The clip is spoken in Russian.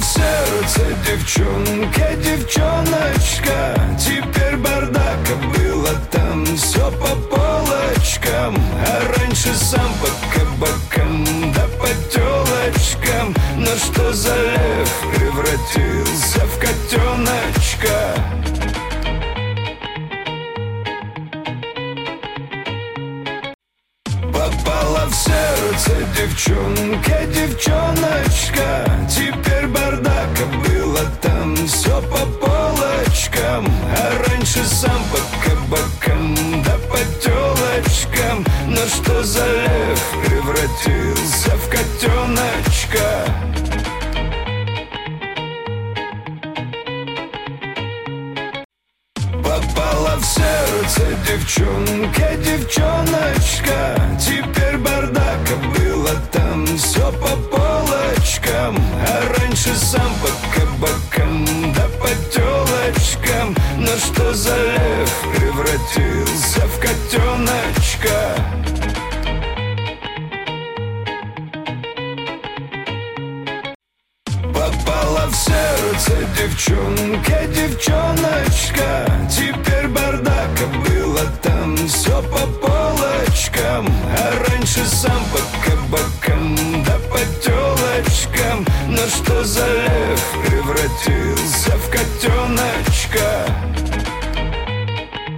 сердце девчонка, девчоночка. Теперь бардак, а было там все по полочкам. А раньше сам по кабакам, да по телочкам. Но что за лев превратился в котеночка? Попала в сердце девчонка, девчоночка. Теперь бардак, а было там все по полочкам. А раньше сам по кабакам, да по телочкам. Но что за лев превратился в котеночка? Попала в сердце девчонка, девчоночка. Теперь бардак, а было там все по полочкам. А раньше сам по кабакам, да по телочкам. Но что за лев превратился в котеночка? Попала в сердце девчонка, девчоночка. Теперь бардак, а было там все по полочкам. А раньше сам